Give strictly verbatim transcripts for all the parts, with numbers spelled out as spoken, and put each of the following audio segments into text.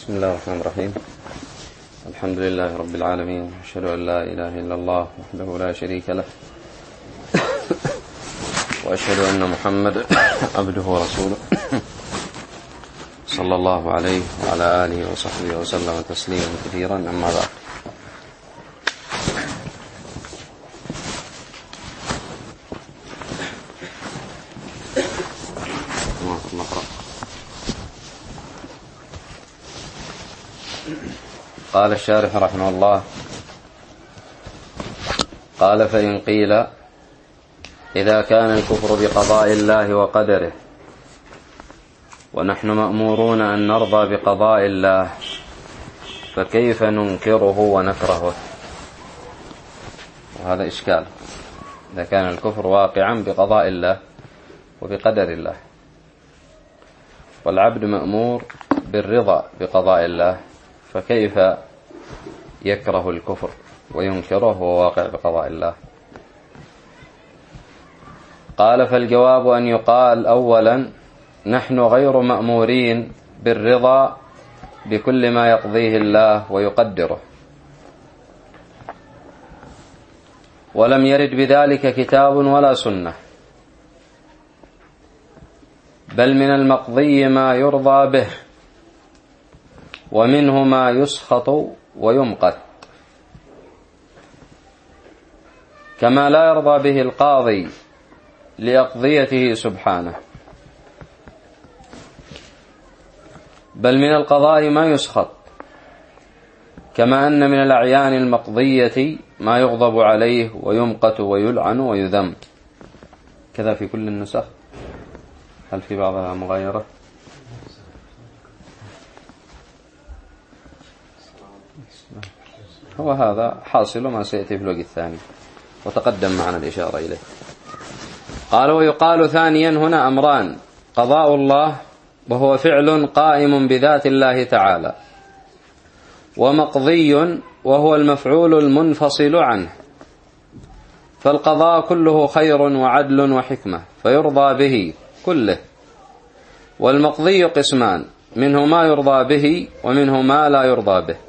بسم الله الرحمن الرحيم. الحمد لله رب العالمين، أشهد أن لا إله إلا الله وحده لا شريك له، وأشهد أن محمد عبده ورسوله صلى الله عليه وعلى آله وصحبه وسلم تسليما كثيرا. أما بعد، قال الشارح رحمه الله: قال: فإن قيل إذا كان الكفر بقضاء الله وقدره ونحن مأمورون أن نرضى بقضاء الله، فكيف ننكره ونكرهه؟ وهذا إشكال. إذا كان الكفر واقعا بقضاء الله وبقدر الله، والعبد مأمور بالرضا بقضاء الله، فكيف يكره الكفر وينكره وهو واقع بقضاء الله؟ قال: فالجواب أن يقال أولا: نحن غير مأمورين بالرضا بكل ما يقضيه الله ويقدره، ولم يرد بذلك كتاب ولا سنة، بل من المقضي ما يرضى به، ومنه ما يسخط ويمقت، كما لا يرضى به القاضي لأقضيته سبحانه، بل من القضاء ما يسخط، كما أن من الأعيان المقضية ما يغضب عليه ويمقت ويلعن ويذم. كذا في كل النسخ. هل في بعضها مغايرة؟ هو هذا حاصل ما سيأتي في الوقت الثاني، وتقدم معنا الإشارة إليه. قال: ويقال ثانيا هنا أمران: قضاء الله وهو فعل قائم بذات الله تعالى، ومقضي وهو المفعول المنفصل عنه. فالقضاء كله خير وعدل وحكمة، فيرضى به كله. والمقضي قسمان: منه ما يرضى به ومنه ما لا يرضى به.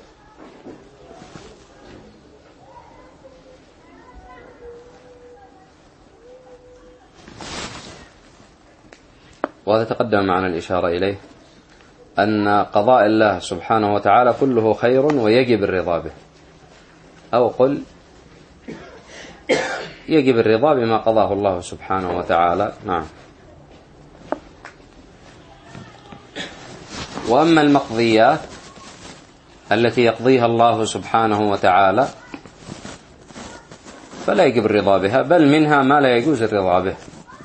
وهذا تقدم معنا الإشارة إليه، أن قضاء الله سبحانه وتعالى كله خير ويجب الرضا به، أو قل يجب الرضا بما قضاه الله سبحانه وتعالى. نعم. وأما المقضيات التي يقضيها الله سبحانه وتعالى فلا يجب الرضا بها، بل منها ما لا يجوز الرضا به.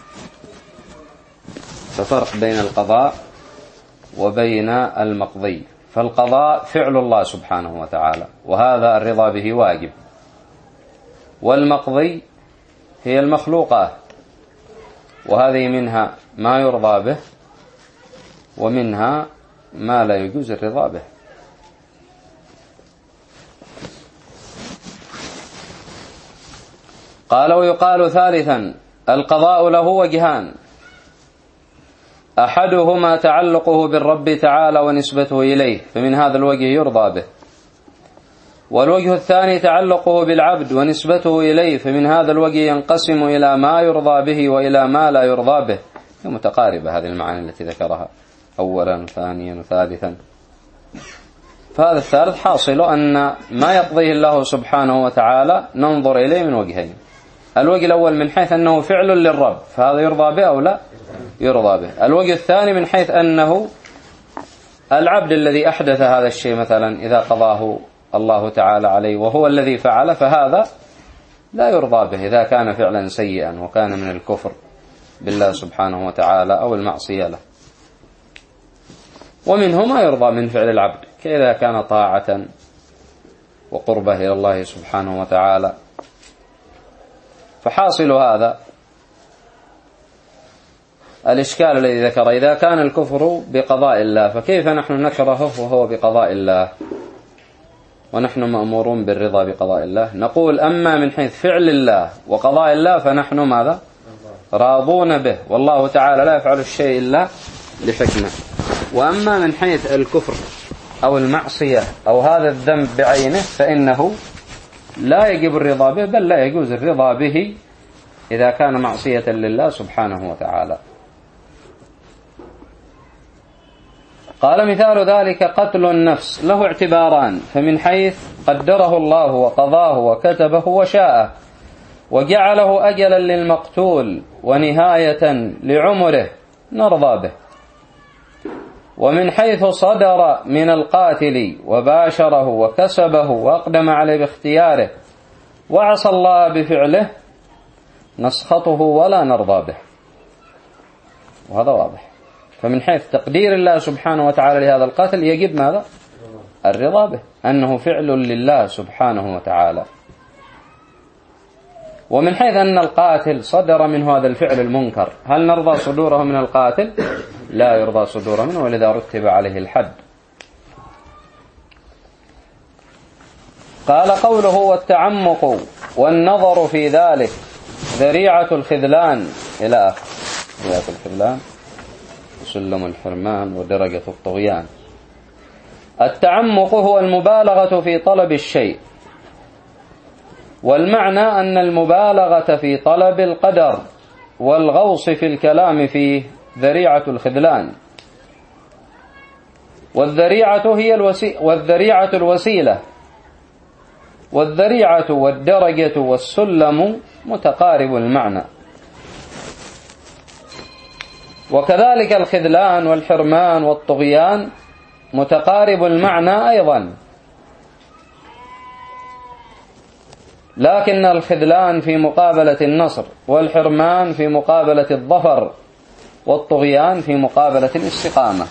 ففرق بين القضاء وبين المقضي. فالقضاء فعل الله سبحانه وتعالى، وهذا الرضا به واجب. والمقضي هي المخلوقات، وهذه منها ما يرضى به ومنها ما لا يجوز الرضا به. قال: ويقال ثالثا: القضاء له وجهان: أحدهما تعلقه بالرب تعالى ونسبته إليه، فمن هذا الوجه يرضى به. والوجه الثاني تعلقه بالعبد ونسبته إليه، فمن هذا الوجه ينقسم إلى ما يرضى به وإلى ما لا يرضى به. متقاربة هذه المعاني التي ذكرها أولا ثانيا وثالثا. فهذا الثالث حاصل أن ما يقضيه الله سبحانه وتعالى ننظر إليه من وجهين: الوجه الأول من حيث أنه فعل للرب، فهذا يرضى به أو لا يرضى به. الوجه الثاني من حيث أنه العبد الذي أحدث هذا الشيء مثلا إذا قضاه الله تعالى عليه وهو الذي فعل، فهذا لا يرضى به إذا كان فعلا سيئا وكان من الكفر بالله سبحانه وتعالى أو المعصية له. ومنه ما يرضى من فعل العبد، كإذا كان طاعة وقربه إلى الله سبحانه وتعالى. فحاصل هذا الإشكال الذي ذكر: إذا كان الكفر بقضاء الله فكيف نحن نكرهه وهو بقضاء الله ونحن مأمورون بالرضا بقضاء الله؟ نقول: أما من حيث فعل الله وقضاء الله فنحن ماذا؟ راضون به، والله تعالى لا يفعل الشيء إلا لحكمة. وأما من حيث الكفر أو المعصية أو هذا الذنب بعينه فإنه لا يجب الرضا به، بل لا يجوز الرضا به إذا كان معصية لله سبحانه وتعالى. قال مثال ذلك قتل النفس له اعتباران، فمن حيث قدره الله وقضاه وكتبه وشاءه وجعله أجلا للمقتول ونهاية لعمره نرضى به، ومن حيث صدر من القاتل وباشره وكسبه وأقدم عليه باختياره وعصى الله بفعله نسخطه ولا نرضى به، وهذا واضح. فمن حيث تقدير الله سبحانه وتعالى لهذا القتل يجب ماذا؟ الرضا به، أنه فعل لله سبحانه وتعالى. ومن حيث أن القاتل صدر منه هذا الفعل المنكر، هل نرضى صدوره من القاتل؟ لا يرضى صدوره منه، ولذا رتب عليه الحد. قال قوله والتعمق والنظر في ذلك ذريعة الخذلان إلى آخر. ذريعة الخذلان وسلم الحرمان ودرجة الطغيان. التعمق هو المبالغة في طلب الشيء، والمعنى أن المبالغة في طلب القدر والغوص في الكلام فيه ذريعة الخذلان. والذريعة هي الوسي... والذريعة الوسيلة، والذريعة والدرجة والسلم متقارب المعنى، وكذلك الخذلان والحرمان والطغيان متقارب المعنى أيضا، لكن الخذلان في مقابلة النصر، والحرمان في مقابلة الظفر، والطغيان في مقابلة الاستقامة.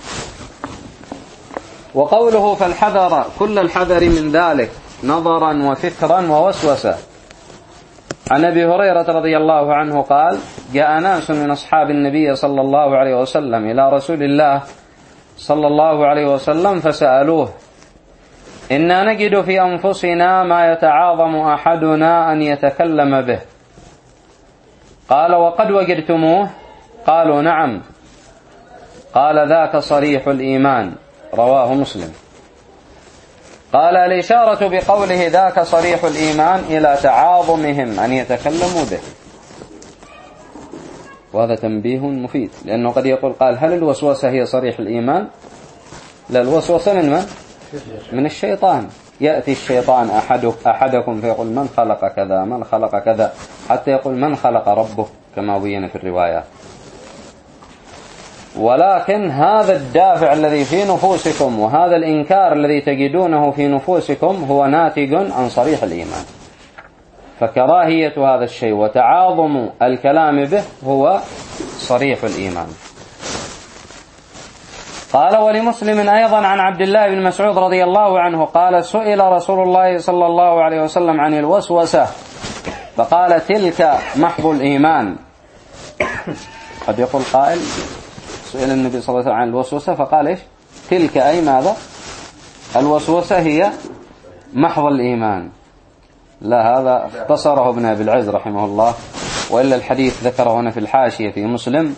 وقوله فالحذر كل الحذر من ذلك نظرا وفكرا ووسوسة. عن أبي هريرة رضي الله عنه قال جاء ناس من أصحاب النبي صلى الله عليه وسلم إلى رسول الله صلى الله عليه وسلم فسألوه إنا نجد في أنفسنا ما يتعاظم أحدنا أن يتكلم به. قال وقد وجدتموه؟ قالوا نعم. قال ذاك صريح الإيمان، رواه مسلم. قال الإشارة بقوله ذاك صريح الإيمان إلى تعاظمهم أن يتكلموا به، وهذا تنبيه مفيد، لأنه قد يقول قال هل الوسوسة هي صريح الإيمان؟ لا، الوسوسة من من؟ من الشيطان. يأتي الشيطان أحد أحدكم فيقول من خلق كذا من خلق كذا، حتى يقول من خلق ربه كما بين في الروايات. ولكن هذا الدافع الذي في نفوسكم وهذا الإنكار الذي تجدونه في نفوسكم هو ناتج عن صريح الإيمان، فكراهية هذا الشيء وتعاظم الكلام به هو صريح الإيمان. قال ولمسلم أيضا عن عبد الله بن مسعود رضي الله عنه قال سئل رسول الله صلى الله عليه وسلم عن الوسوسة فقال تلك محض الإيمان. قد يقول قائل سئل النبي صلى الله عليه وسلم عن الوسوسة فقال إيش؟ تلك أي ماذا؟ الوسوسة هي محض الإيمان. لا، هذا اختصره ابن أبي العز رحمه الله، وإلا الحديث ذكره هنا في الحاشية في مسلم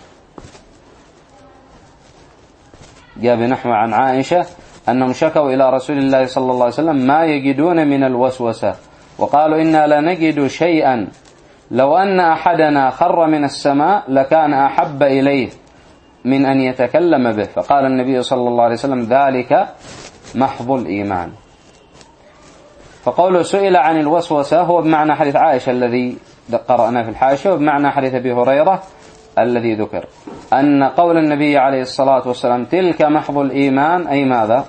جاء بنحو عن عائشة أنهم شكوا إلى رسول الله صلى الله عليه وسلم ما يجدون من الوسوسة، وقالوا إنا لا نجد شيئا لو أن أحدنا خر من السماء لكان أحب إليه من أن يتكلم به. فقال النبي صلى الله عليه وسلم ذلك محض الإيمان. فقوله سئل عن الوسوسة هو بمعنى حديث عائشة الذي قرأنا في الحاشية، وبمعنى حديث أبي هريرة الذي ذكر، أن قول النبي عليه الصلاة والسلام تلك محض الإيمان أي ماذا؟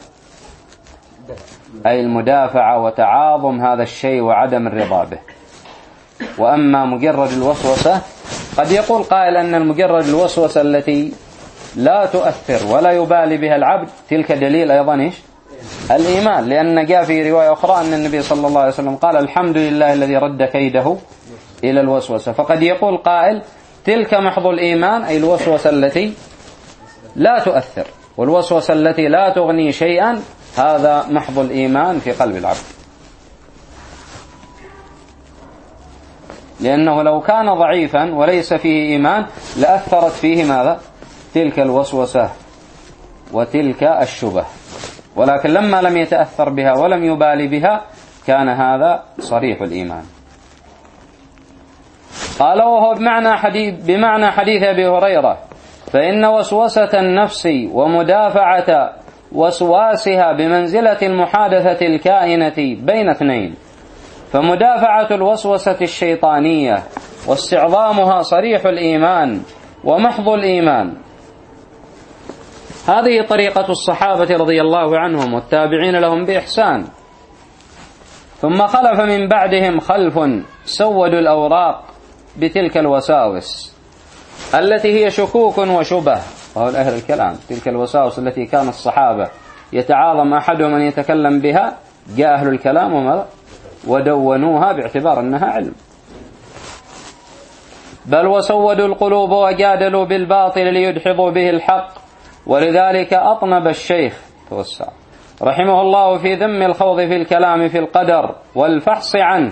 أي المدافعة وتعاظم هذا الشيء وعدم الرضا به. وأما مجرد الوسوسة قد يقول قائل أن المجرد الوسوسة التي لا تؤثر ولا يبالي بها العبد تلك دليل أيضا إيش؟ الإيمان، لأن جاء في رواية أخرى أن النبي صلى الله عليه وسلم قال الحمد لله الذي رد كيده إلى الوسوسة. فقد يقول قائل تلك محض الإيمان أي الوسوسة التي لا تؤثر، والوسوسة التي لا تغني شيئا هذا محض الإيمان في قلب العبد، لأنه لو كان ضعيفا وليس فيه إيمان لأثرت فيه ماذا؟ تلك الوسوسة وتلك الشبه. ولكن لما لم يتأثر بها ولم يبالي بها كان هذا صريح الإيمان. قال وهو بمعنى حديث, بمعنى حديث أبي هريرة: فإن وسوسة النفس ومدافعة وسواسها بمنزلة المحادثة الكائنة بين اثنين، فمدافعة الوسوسة الشيطانية واستعظامها صريح الإيمان ومحض الإيمان. هذه طريقة الصحابة رضي الله عنهم والتابعين لهم بإحسان. ثم خلف من بعدهم خلف سودوا الأوراق بتلك الوساوس التي هي شكوك وشبه، وهو أهل الكلام. تلك الوساوس التي كان الصحابة يتعاظم أحدهم أن يتكلم بها، جاء أهل الكلام ودونوها باعتبار أنها علم. بل وسودوا القلوب وجادلوا بالباطل ليدحضوا به الحق. ولذلك أطنب الشيخ توسع رحمه الله في ذم الخوض في الكلام في القدر والفحص عنه.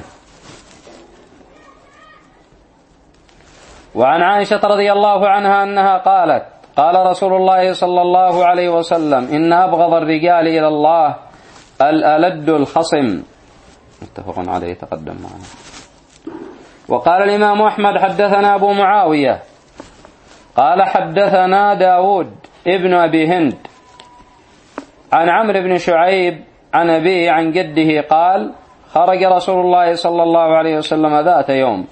وعن عائشة رضي الله عنها أنها قالت: قال رسول الله صلى الله عليه وسلم: إن أبغض الرجال إلى الله الألد الخصم. متفق عليه تقدم معنا. وقال الإمام أحمد: حدثنا أبو معاوية قال حدثنا داود ابن أبي هند عن عمرو بن شعيب عن أبيه عن جده قال: خرج رسول الله صلى الله عليه وسلم ذات يوم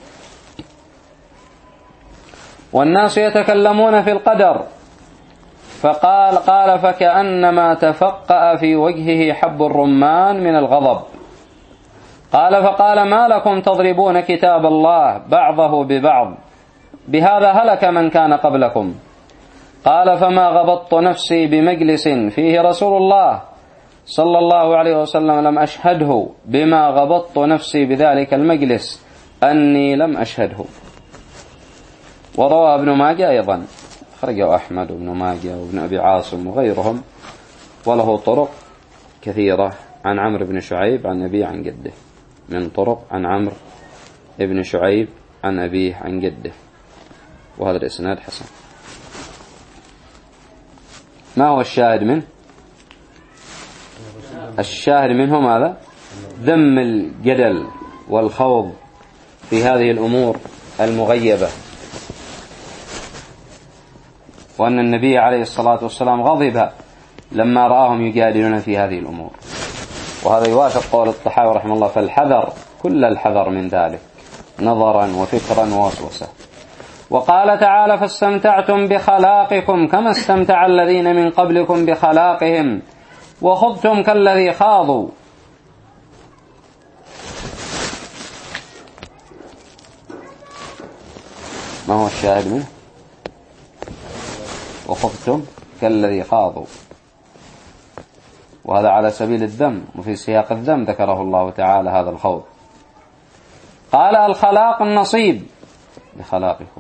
والناس يتكلمون في القدر، فقال قال فكأنما تفقأ في وجهه حب الرمان من الغضب. قال فقال: ما لكم تضربون كتاب الله بعضه ببعض، بهذا هلك من كان قبلكم. قال: فما غبطت نفسي بمجلس فيه رسول الله صلى الله عليه وسلم لم أشهده بما غبطت نفسي بذلك المجلس أني لم أشهده. وروى ابن ماجه أيضا، خرجه أحمد وابن ماجه وابن أبي عاصم وغيرهم، وله طرق كثيرة عن عمرو بن شعيب عن أبيه عن جده، من طرق عن عمرو بن شعيب عن أبيه عن جده، وهذا الإسناد حسن. ما هو الشاهد منه؟ الشاهد منه ماذا؟ ذم الجدل والخوض في هذه الأمور المغيبة، وأن النبي عليه الصلاة والسلام غضب لما رآهم يجادلون في هذه الأمور. وهذا يوافق قول الطحاوي رحمه الله: فالحذر كل الحذر من ذلك نظرا وفكرا ووسوسة. وقال تعالى: فاستمتعتم بخلاقكم كما استمتع الذين من قبلكم بخلاقهم وخضتم كالذي خاضوا. ما هو الشاهد منه؟ وخضتم كالذي خاضوا، وهذا على سبيل الذم، وفي سياق الذم ذكره الله تعالى هذا الخوض. قال: الخلاق النصيب بخلاقكم.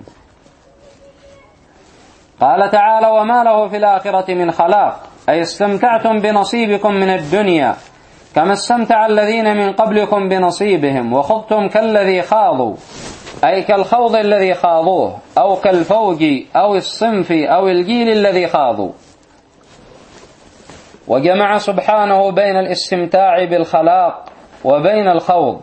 قال تعالى: وما له في الآخرة من خلاق، أي استمتعتم بنصيبكم من الدنيا كما استمتع الذين من قبلكم بنصيبهم وخضتم كالذي خاضوا، أي كالخوض الذي خاضوه، أو كالفوج أو الصنف أو الجيل الذي خاضوا. وجمع سبحانه بين الاستمتاع بالخلاق وبين الخوض.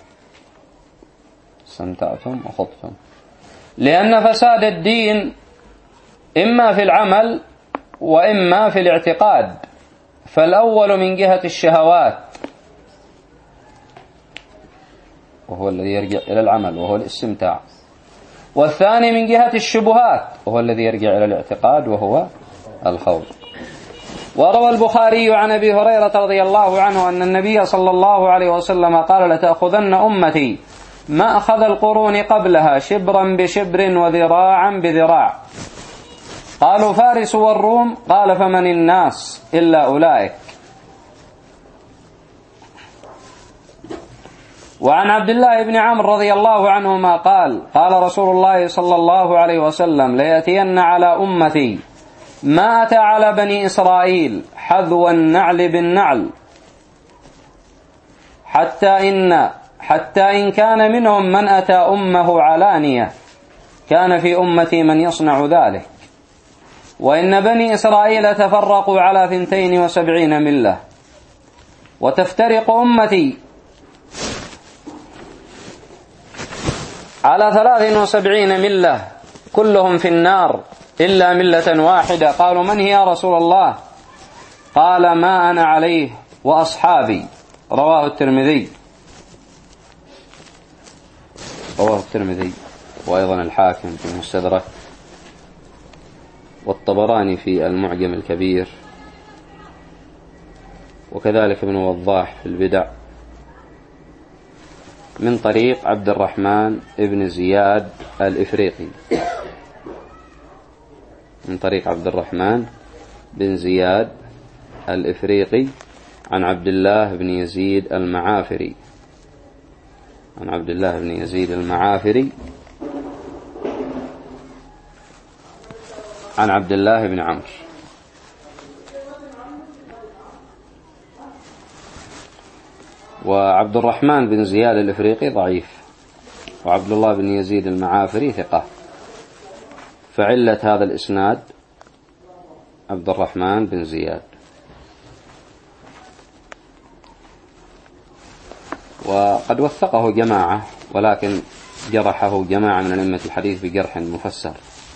استمتعتم وخضتم، لأن فساد الدين إما في العمل وإما في الاعتقاد، فالأول من جهة الشهوات وهو الذي يرجع إلى العمل وهو الاستمتاع، والثاني من جهة الشبهات وهو الذي يرجع إلى الاعتقاد وهو الخوض. وروى البخاري عن أبي هريرة رضي الله عنه أن النبي صلى الله عليه وسلم قال: لتأخذن أمتي ما أخذ القرون قبلها شبرا بشبر وذراعا بذراع. قالوا: فارس والروم. قال: فمن الناس إلا أولئك. وعن عبد الله بن عمرو رضي الله عنهما قال: قال رسول الله صلى الله عليه وسلم: ليأتين على أمتي ما أتى على بني إسرائيل حذو النعل بالنعل، حتى إن حتى إن كان منهم من أتى أمه علانية كان في أمتي من يصنع ذلك، وإن بني إسرائيل تفرقوا على ثنتين وسبعين ملة وتفترق أمتي على ثلاث وسبعين ملة كلهم في النار إلا ملة واحدة. قالوا من هي يا رسول الله؟ قال ما أنا عليه وأصحابي. رواه الترمذي رواه الترمذي وأيضا الحاكم في المستدرك والطبراني في المعجم الكبير وكذلك ابن وضاح في البدع من طريق عبد الرحمن ابن زياد الإفريقي من طريق عبد الرحمن بن زياد الإفريقي عن عبد الله بن يزيد المعافري عن عبد الله بن يزيد المعافري عن عبد الله بن عمرو. وعبد الرحمن بن زياد الإفريقي ضعيف، وعبد الله بن يزيد المعافري ثقة، فعلة هذا الإسناد عبد الرحمن بن زياد. وقد وثقه جماعة ولكن جرحه جماعة من أئمة الحديث بجرح مفسر.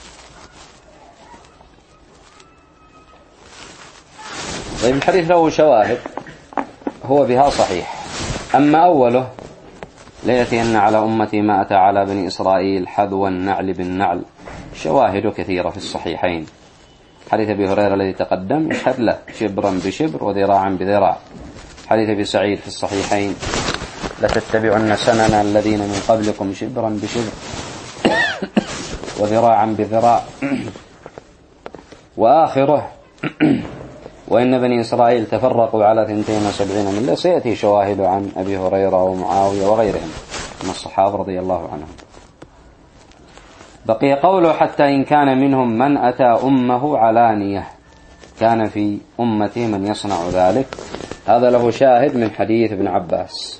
طيب الحديث له شواهد هو بها صحيح. أما أوله ليأتين على أمتي ما أتى على بني إسرائيل حذو النعل بالنعل، شواهد كثيرة في الصحيحين. حديث أبي هريرة الذي تقدم يشهد له شبرا بشبر وذراعا بذراع. حديث أبي سعيد في الصحيحين لتتبعن سنن الذين من قبلكم شبرا بشبر وذراعا بذراع. وآخره وإن بني إسرائيل تفرقوا على ثنتين وسبعين ملة، سيأتي شواهد عن أبي هريرة ومعاوية وغيرهم من الصحابة رضي الله عنهم. بقي قوله حتى إن كان منهم من أتى أمه علانية، كان في أمتي من يصنع ذلك. هذا له شاهد من حديث ابن عباس.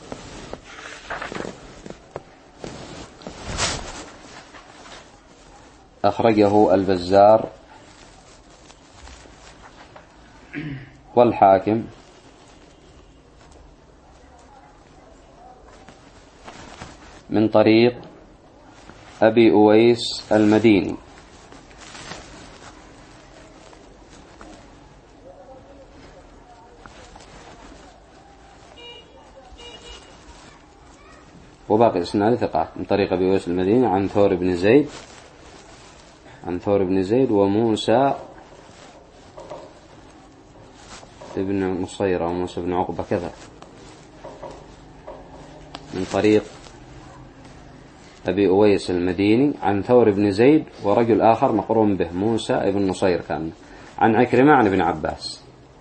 أخرجه البزار والحاكم من طريق أبي أويس المديني وباقي الإسناد ثقات من طريق أبي أويس المديني عن ثور بن زيد عن ثور بن زيد وموسى ابن نصير وموسى بن عقبة كذا من طريق أبي أويس المديني عن ثور بن زيد ورجل آخر مقرون به موسى ابن نصير كان عن عكرمة عن ابن عباس.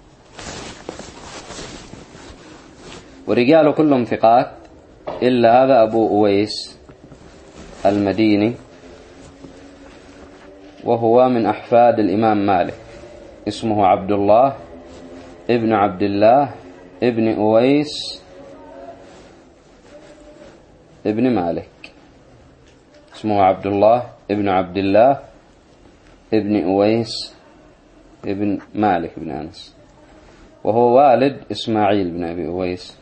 ورجال كلهم ثقات إلا هذا أبو أويس المديني، وهو من أحفاد الإمام مالك، اسمه عبد الله ابن عبد الله ابن أويس ابن مالك، اسمه عبد الله ابن عبد الله ابن أويس ابن مالك بن أنس، وهو والد إسماعيل بن أبي أويس.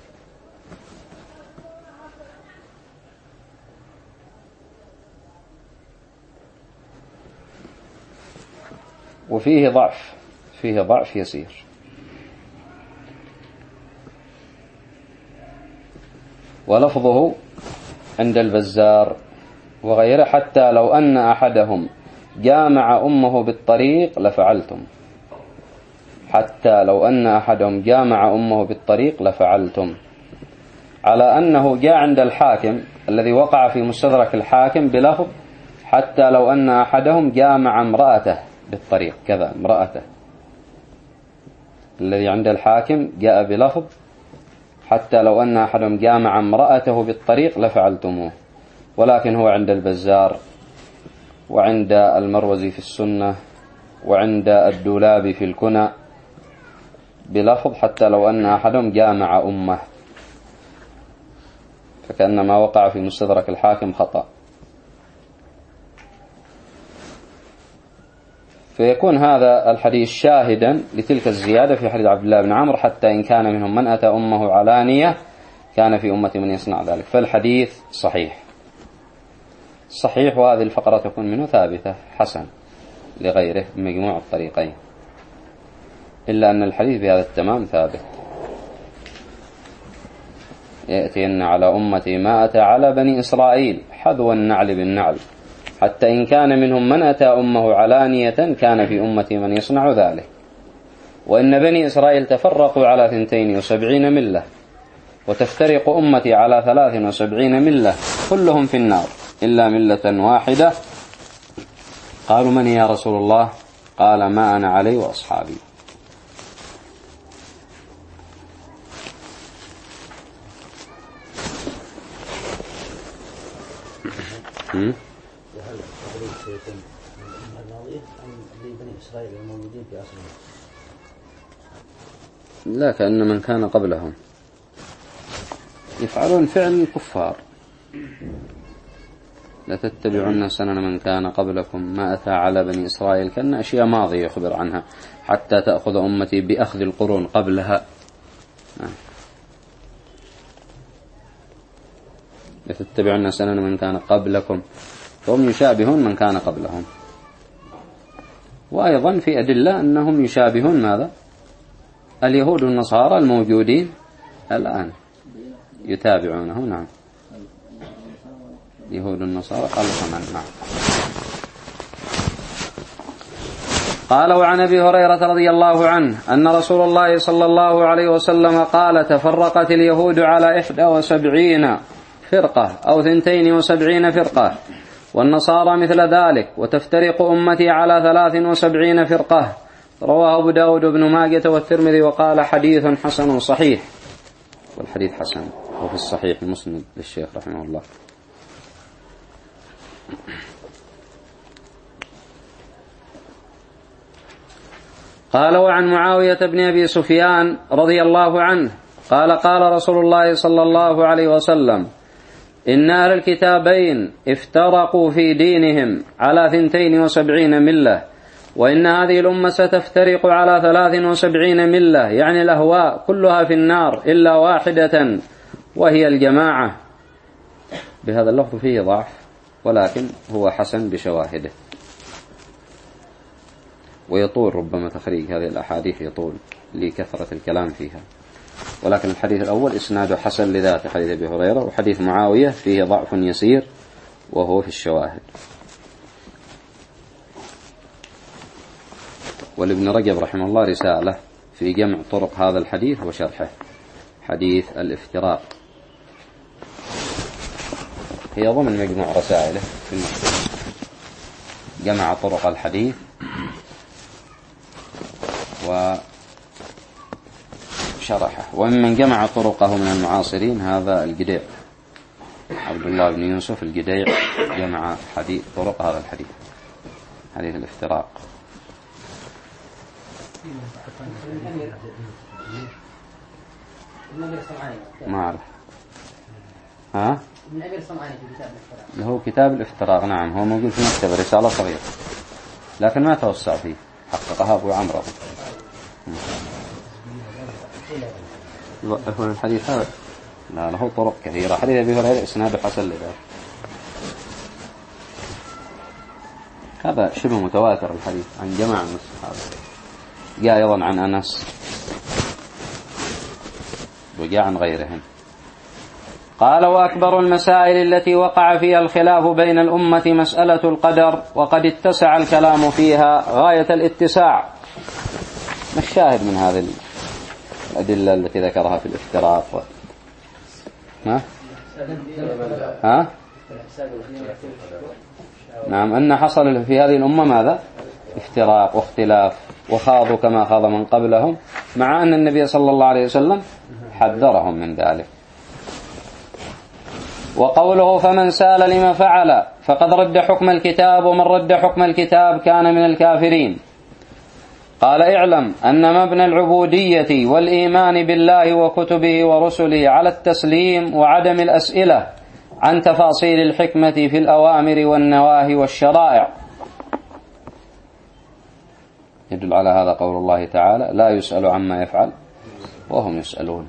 وفيه ضعف فيه ضعف يسير. ولفظه عند البزار وغيره حتى لو أن أحدهم جامع أمه بالطريق لفعلتم، حتى لو أن أحدهم جامع أمه بالطريق لفعلتم، على أنه جاء عند الحاكم الذي وقع في مستدرك الحاكم بلفظ حتى لو أن أحدهم جامع امرأته بالطريق كذا امرأته. الذي عند الحاكم جاء بلفظ حتى لو أن أحدهم جامع امرأته بالطريق لفعلتموه، ولكن هو عند البزار وعند المروزي في السنة وعند الدولابي في الكنى بلفظ حتى لو أن أحدهم جامع أمه، فكأنما وقع في مستدرك الحاكم خطأ. في فيكون هذا الحديث شاهدا لتلك الزيادة في حديث عبد الله بن عمرو حتى إن كان منهم من أتى أمه علانية كان في أمة من يصنع ذلك. فالحديث صحيح صحيح، وهذه الفقرة تكون منه ثابتة حسن لغيره بمجموع الطريقين، إلا أن الحديث بهذا التمام ثابت. يأتين على أمتي ما أتى على بني إسرائيل حذو النعل بالنعل حتى إن كان منهم من أتى أمه علانية كان في أمتي من يصنع ذلك. وإن بني إسرائيل تفرقوا على ثنتين وسبعين ملة وتفترق أمتي على ثلاث وسبعين ملة كلهم في النار إلا ملة واحدة. قالوا من يا رسول الله؟ قال ما أنا علي وأصحابي. هم؟ لا، كأن من كان قبلهم يفعلون فعل الكفار. لا تتبعن سنن من كان قبلكم ما أتى على بني إسرائيل، كأن أشياء ماضية يخبر عنها حتى تأخذ أمتي بأخذ القرون قبلها. لا تتبعن سنن من كان قبلكم، فهم يشابهون من كان قبلهم. وأيضا في أدلة أنهم يشابهون ماذا؟ اليهود والنصارى الموجودين الآن يتابعونه. نعم، يهود النصارى قال كمان. نعم. قال وعن أبي هريرة رضي الله عنه أن رسول الله صلى الله عليه وسلم قال تفرقت اليهود على إحدى وسبعين فرقة أو ثنتين وسبعين فرقة والنصارى مثل ذلك وتفترق أمتي على ثلاث وسبعين فرقة. رواه أبو داود بن ماجة والترمذي وقال حديث حسن صحيح. والحديث حسن وفي الصحيح المسند للشيخ رحمه الله. قال وعن معاوية بن أبي سفيان رضي الله عنه قال قال رسول الله صلى الله عليه وسلم إن أهل الكتابين افترقوا في دينهم على ثنتين وسبعين ملة وإن هذه الأمة ستفترق على ثلاث وسبعين ملة، يعني الأهواء كلها في النار إلا واحدة وهي الجماعة. بهذا اللفظ فيه ضعف ولكن هو حسن بشواهده، ويطول ربما تخريج هذه الأحاديث يطول لكثرة الكلام فيها، ولكن الحديث الأول إسناده حسن لذات حديث أبي هريرة، وحديث معاوية فيه ضعف يسير وهو في الشواهد. والابن رجب رحمه الله رسالة في جمع طرق هذا الحديث وشرحه، حديث الافتراق، هي ضمن مجموع رسائله في المكتوب، جمع طرق الحديث وشرحه. ومن جمع طرقه من المعاصرين هذا الجديع عبد الله بن يوسف الجديع، جمع حديث طرق هذا الحديث، حديث الافتراق. ما أعرف. ها؟ من أمير الصنعاني في كتاب الافتراق. هو كتاب الافتراق، نعم، هو موجود في مكتبة، رسالة صغيرة لكن ما توسع فيه، حققها أبو عمرو. يوقفون الحديث هذا؟ لا، له طرق كثيرة. حديث أبي هريرة إسناده حسن لذلك، هذا شبه متواتر الحديث عن جماعة من الصحابة، جاء أيضا عن أنس وجاء عن غيرهم. قال وأكبر المسائل التي وقع فيها الخلاف بين الأمة مسألة القدر، وقد اتسع الكلام فيها غاية الاتساع. ما الشاهد من هذه الأدلة التي ذكرها في الافتراق و... ها؟ ها؟ نعم، أن حصل في هذه الأمة ماذا؟ افتراق واختلاف، وخاضوا كما خاض من قبلهم، مع أن النبي صلى الله عليه وسلم حذرهم من ذلك. وقوله فمن سال لما فعل فقد رد حكم الكتاب، ومن رد حكم الكتاب كان من الكافرين. قال اعلم أن مبنى العبودية والإيمان بالله وكتبه ورسله على التسليم وعدم الأسئلة عن تفاصيل الحكمة في الأوامر والنواهي والشرائع. يدل على هذا قول الله تعالى لا يسأل عما يفعل وهم يسألون.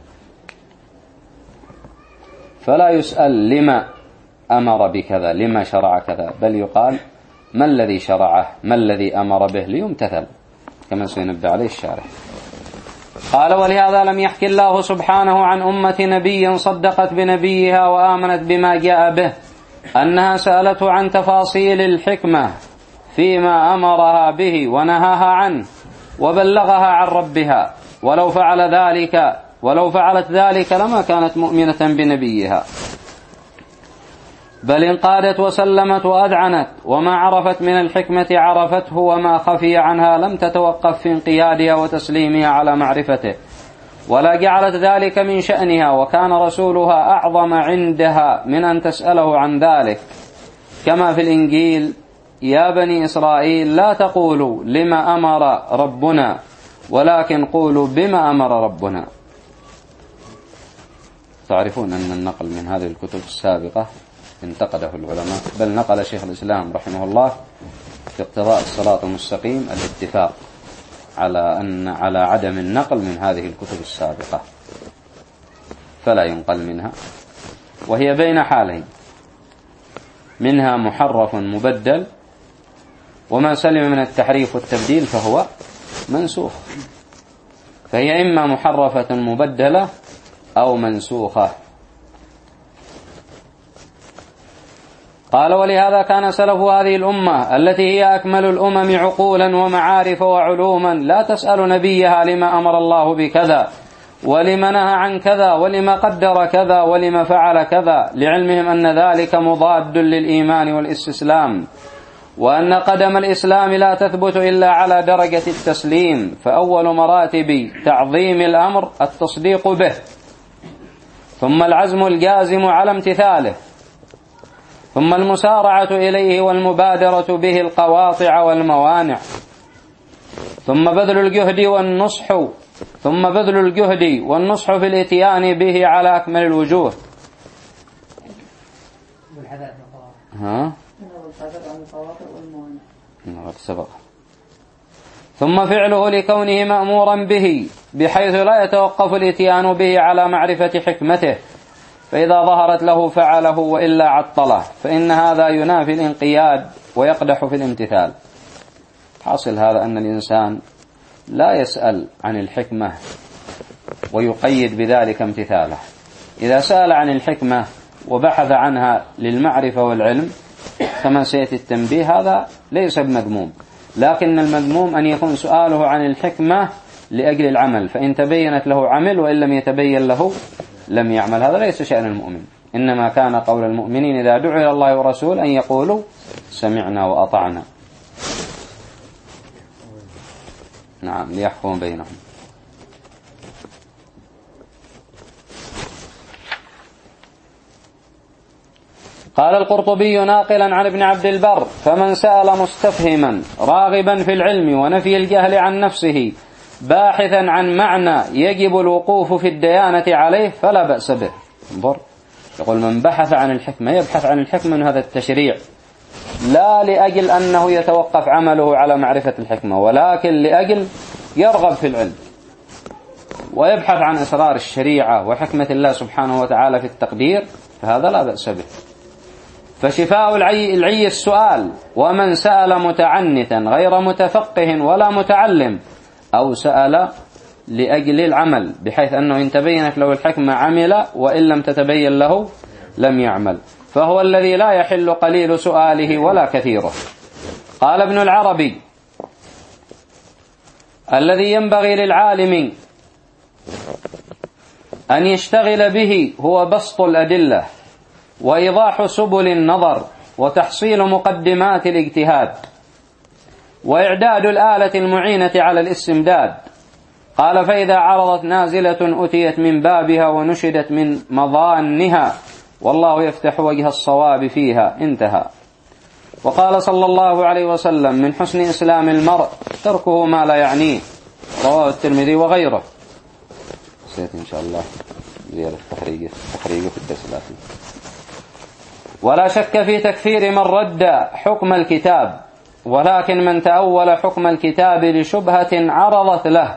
فلا يسأل لما أمر بكذا، لما شرع كذا، بل يقال ما الذي شرعه، ما الذي أمر به ليمتثل، كما سينبه عليه الشارح. قال ولهذا لم يحكي الله سبحانه عن أمة نبي صدقت بنبيها وآمنت بما جاء به أنها سألته عن تفاصيل الحكمة فيما أمرها به ونهاها عنه وبلغها عن ربها، ولو فعل ذلك ولو فعلت ذلك لما كانت مؤمنة بنبيها، بل انقادت وسلمت وأذعنت، وما عرفت من الحكمة عرفته، وما خفي عنها لم تتوقف في انقيادها وتسليمها على معرفته، ولا جعلت ذلك من شأنها، وكان رسولها أعظم عندها من أن تسأله عن ذلك، كما في الإنجيل يا بني إسرائيل لا تقولوا لما أمر ربنا ولكن قولوا بما أمر ربنا. تعرفون أن النقل من هذه الكتب السابقة انتقده العلماء، بل نقل شيخ الإسلام رحمه الله في اقتضاء الصراط المستقيم الاتفاق على أن على عدم النقل من هذه الكتب السابقة، فلا ينقل منها، وهي بين حالين، منها محرف مبدل، وما سلم من التحريف والتبديل فهو منسوخ، فهي إما محرفة مبدلة أو منسوخة. قال ولهذا كان سلف هذه الأمة التي هي أكمل الأمم عقولا ومعارف وعلوما لا تسأل نبيها لما أمر الله بكذا ولما نهى عن كذا ولما قدر كذا ولما فعل كذا، لعلمهم أن ذلك مضاد للإيمان والاستسلام، وأن قدم الإسلام لا تثبت إلا على درجة التسليم، فأول مراتب تعظيم الأمر التصديق به، ثم العزم الجازم على امتثاله، ثم المسارعة إليه والمبادرة به القواطع والموانع، ثم بذل الجهد والنصح ثم بذل الجهد والنصح في الاتيان به على أكمل الوجوه. ها؟ سبق. ثم فعله لكونه مأمورا به بحيث لا يتوقف الاتيان به على معرفة حكمته، فإذا ظهرت له فعله وإلا عطله، فإن هذا ينافي الانقياد ويقدح في الامتثال. حاصل هذا أن الإنسان لا يسأل عن الحكمة ويقيد بذلك امتثاله. إذا سأل عن الحكمة وبحث عنها للمعرفة والعلم كما سيأتي التنبيه، هذا ليس بمذموم، لكن المذموم أن يكون سؤاله عن الحكمة لأجل العمل، فإن تبينت له عمل وإن لم يتبين له لم يعمل. هذا ليس شأن المؤمن، إنما كان قول المؤمنين إذا دعوا إلى الله ورسول أن يقولوا سمعنا وأطعنا. نعم، ليحكم بينهم. قال القرطبي ناقلا عن ابن عبد البر: فمن سأل مستفهما راغبا في العلم ونفي الجهل عن نفسه باحثا عن معنى يجب الوقوف في الديانة عليه فلا بأس به. انظر، يقول من بحث عن الحكمة يبحث عن الحكمة من هذا التشريع، لا لأجل أنه يتوقف عمله على معرفة الحكمة، ولكن لأجل يرغب في العلم ويبحث عن أسرار الشريعة وحكمة الله سبحانه وتعالى في التقدير، فهذا لا بأس به. فشفاء العي, العي السؤال. ومن سأل متعنتا غير متفقه ولا متعلم، أو سأل لأجل العمل بحيث أنه إن تبينت له الحكمة عمل وإن لم تتبين له لم يعمل، فهو الذي لا يحل قليل سؤاله ولا كثيره. قال ابن العربي: الذي ينبغي للعالم أن يشتغل به هو بسط الأدلة وإيضاح سبل النظر وتحصيل مقدمات الاجتهاد وإعداد الآلة المعينة على الاستمداد. قال: فإذا عرضت نازلة أتيت من بابها ونشدت من مظانها، والله يفتح وجه الصواب فيها. انتهى. وقال صلى الله عليه وسلم: من حسن إسلام المرء تركه ما لا يعنيه. رواه الترمذي وغيره. سيأتي إن شاء الله زيادة تحريجه تحريجه في الدرس الآتي. ولا شك في تكفير من رد حكم الكتاب ولكن من تأول حكم الكتاب لشبهة عرضت له.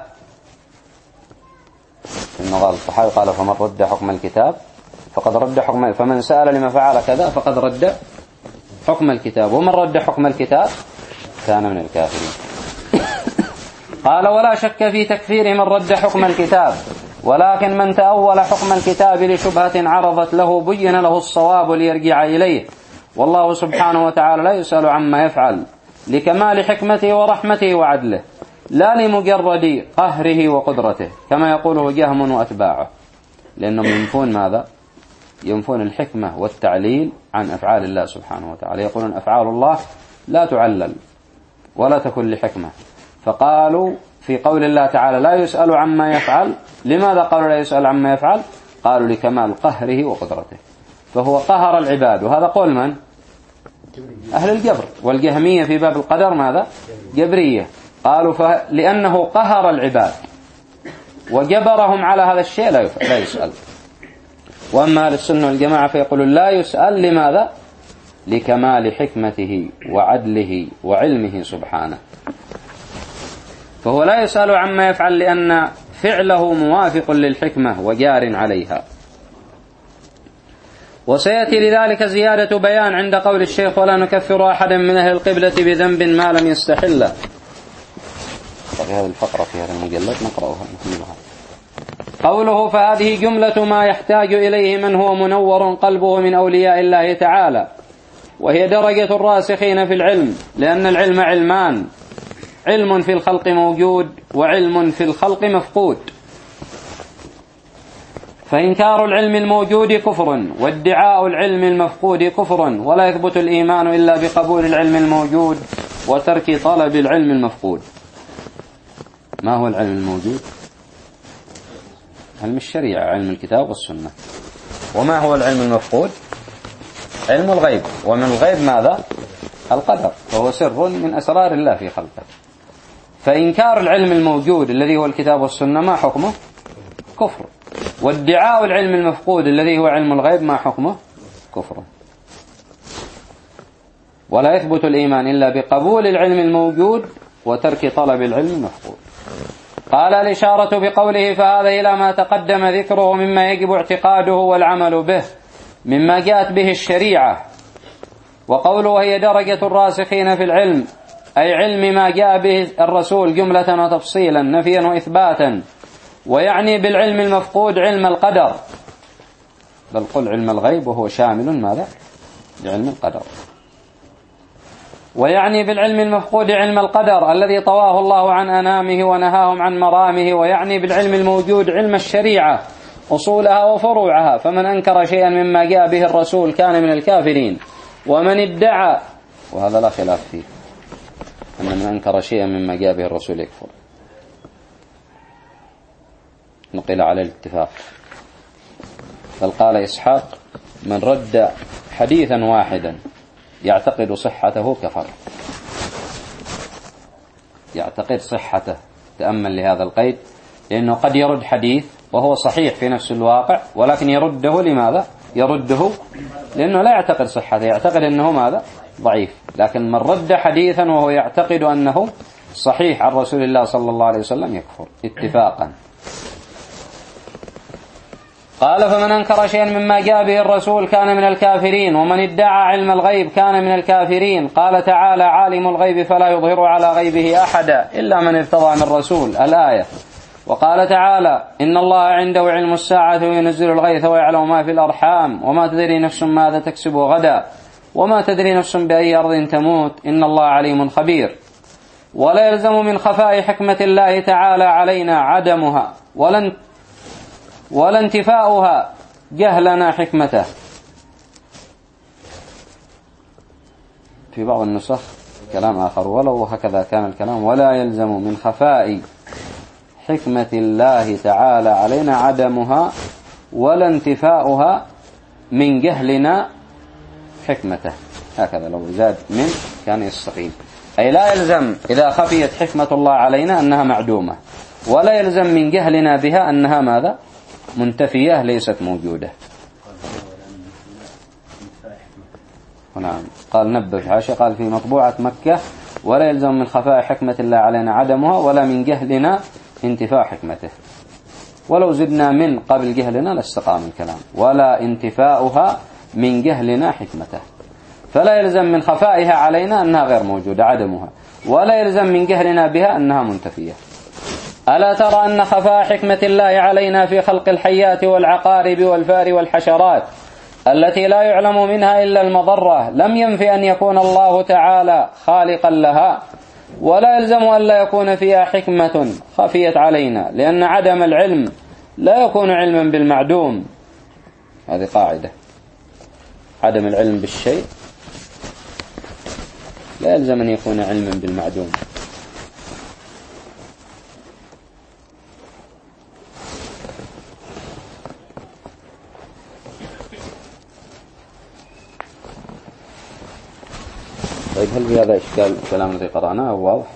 إنه قال الطحاوي قال فمن رد حكم الكتاب فقد رد حكم، فمن سأل لما فعل كذا فقد رد حكم الكتاب، ومن رد حكم الكتاب كان من الكافرين. قال ولا شك في تكفير من رد حكم الكتاب، ولكن من تأول حكم الكتاب لشبهة عرضت له بين له الصواب ليرجع إليه، والله سبحانه وتعالى لا يسأل عما يفعل لكمال حكمته ورحمته وعدله، لا لمجرد قهره وقدرته كما يقوله جهم وأتباعه، لأنهم ينفون ماذا؟ ينفون الحكمة والتعليل عن أفعال الله سبحانه وتعالى، يقولون أفعال الله لا تعلل ولا تكون لحكمة، فقالوا في قول الله تعالى لا يسأل عما يفعل، لماذا قالوا لا يسأل عما يفعل؟ قالوا لكمال قهره وقدرته، فهو قهر العباد، وهذا قول من؟ أهل الجبر، والجهمية في باب القدر ماذا؟ جبرية، قالوا لأنه قهر العباد وجبرهم على هذا الشيء لا يسأل. وأما أهل السنة والجماعة فيقولون لا يسأل، لماذا؟ لكمال حكمته وعدله وعلمه سبحانه، فهو لا يسأل عما يفعل لأن فعله موافق للحكمة وجار عليها. وسيأتي لذلك زيادة بيان عند قول الشيخ ولا نكفر أحدا من أهل القبلة بذنب ما لم يستحله. في هذه الفقرة في هذا المجلد نقرأها نكملها. قوله فهذه جملة ما يحتاج إليه من هو منور قلبه من أولياء الله تعالى، وهي درجة الراسخين في العلم، لأن العلم علمان، علم في الخلق موجود وعلم في الخلق مفقود، فإنكار العلم الموجود كفر، وادعاء العلم المفقود كفر، ولا يثبت الإيمان إلا بقبول العلم الموجود وترك طلب العلم المفقود. ما هو العلم الموجود؟ علم الشريعة، علم الكتاب والسنة. وما هو العلم المفقود؟ علم الغيب، ومن الغيب ماذا؟ القدر، فهو سر من أسرار الله في خلقه. فإنكار العلم الموجود الذي هو الكتاب والسنة ما حكمه؟ كفر. وادعاء العلم المفقود الذي هو علم الغيب ما حكمه؟ كفر. ولا يثبت الإيمان إلا بقبول العلم الموجود وترك طلب العلم المفقود. قال الإشارة بقوله فهذا إلى ما تقدم ذكره مما يجب اعتقاده والعمل به مما جاءت به الشريعة. وقوله هي درجة الراسخين في العلم أي علم ما جاء به الرسول جملة وتفصيلا نفيا وإثباتا، ويعني بالعلم المفقود علم القدر، بل قل علم الغيب وهو شامل ماذا؟ لعلم القدر. ويعني بالعلم المفقود علم القدر الذي طواه الله عن أنامه ونهاهم عن مرامه، ويعني بالعلم الموجود علم الشريعة أصولها وفروعها، فمن أنكر شيئا مما جاء به الرسول كان من الكافرين. ومن ادعى، وهذا لا خلاف فيه، أن من أنكر شيئا مما جاء به الرسول يكفر، نقل على الاتفاق. بل قال إسحاق من رد حديثا واحدا يعتقد صحته كفر، يعتقد صحته. تأمل لهذا القيد، لأنه قد يرد حديث وهو صحيح في نفس الواقع، ولكن يرده لماذا؟ يرده لأنه لا يعتقد صحته، يعتقد أنه ماذا؟ ضعيف. لكن من رد حديثا وهو يعتقد أنه صحيح عن رسول الله صلى الله عليه وسلم يكفر اتفاقا. قال فمن أنكر شيئا مما جاء به الرسول كان من الكافرين، ومن ادعى علم الغيب كان من الكافرين. قال تعالى عالم الغيب فلا يظهر على غيبه أحدا إلا من ارتضى من رسول، الآية. وقال تعالى إن الله عنده علم الساعة وينزل الغيث ويعلم ما في الأرحام وما تدري نفس ماذا تكسب غدا وما تدري نفس بأي أرض تموت إن الله عليم خبير. ولا يلزم من خفاء حكمة الله تعالى علينا عدمها ولا ولا انتفاؤها جهلنا حكمته. في بعض النسخ كلام آخر ولو هكذا كان الكلام ولا يلزم من خفاء حكمة الله تعالى علينا عدمها ولا انتفاؤها من جهلنا حكمته. هكذا لو زاد من كان يستقيم، أي لا يلزم إذا خفيت حكمة الله علينا أنها معدومة، ولا يلزم من جهلنا بها أنها ماذا؟ منتفية ليست موجودة. نعم. قال نبه في حاشية قال في مطبوعة مكة ولا يلزم من خفاء حكمة الله علينا عدمها، ولا من جهلنا انتفاء حكمته. ولو زدنا من قبل جهلنا لاستقام الكلام، ولا انتفاؤها من جهلنا حكمته. فلا يلزم من خفائها علينا أنها غير موجودة عدمها، ولا يلزم من جهلنا بها أنها منتفية. ألا ترى أن خفاء حكمة الله علينا في خلق الحيات والعقارب والفار والحشرات التي لا يعلم منها إلا المضرة لم ينفي أن يكون الله تعالى خالقا لها، ولا يلزم أن لا يكون فيها حكمة خفيت علينا، لأن عدم العلم لا يكون علما بالمعدوم. هذه قاعدة، عدم العلم بالشيء لا يلزم أن يكون علما بالمعدوم. طيب، هل في هذا إشكال الكلام الذي قرأناه واضح؟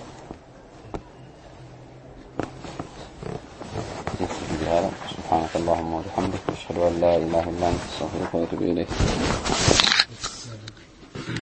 سبحانك اللهم وبحمدك أشهد أن لا إله إلا أنت أستغفرك وأتوب إليك.